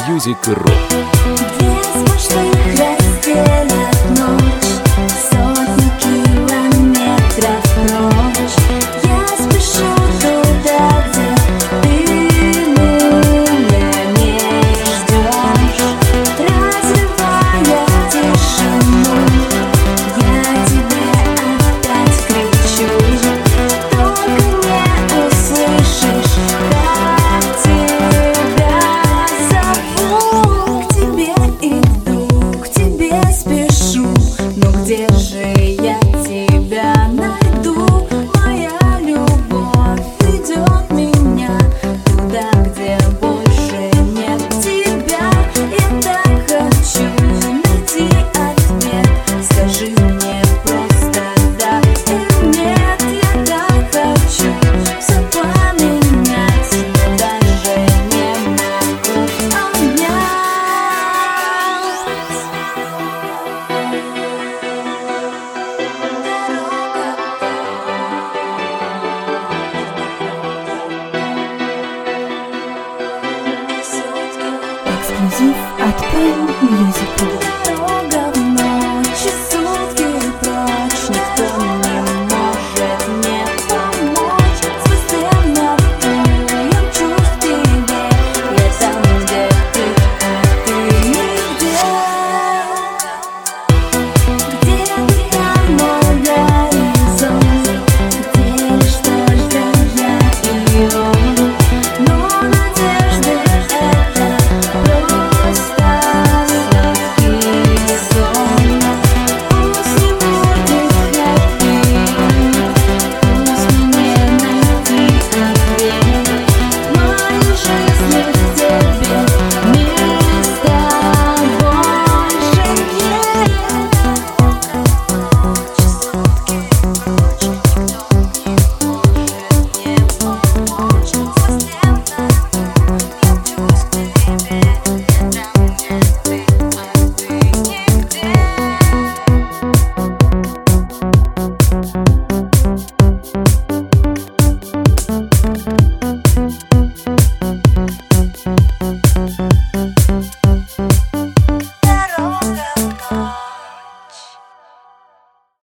PMMusic.ru. Без мечты разделят ночь, сотни километров прочь. Я спешу туда, где ты меня не ждешь. Разрывая тишину, я тебе опять кричу. Только не услышишь, как тебя зовут. К тебе иду, к тебе спешу, но где же я тебя найду? Моя любовь ведет меня туда, где больше нет тебя. Я так хочу найти ответ. Скажи мне просто да или нет. Я так хочу все поменять, но даже не могу обнять. Эксклюзив от PMMusic.ru.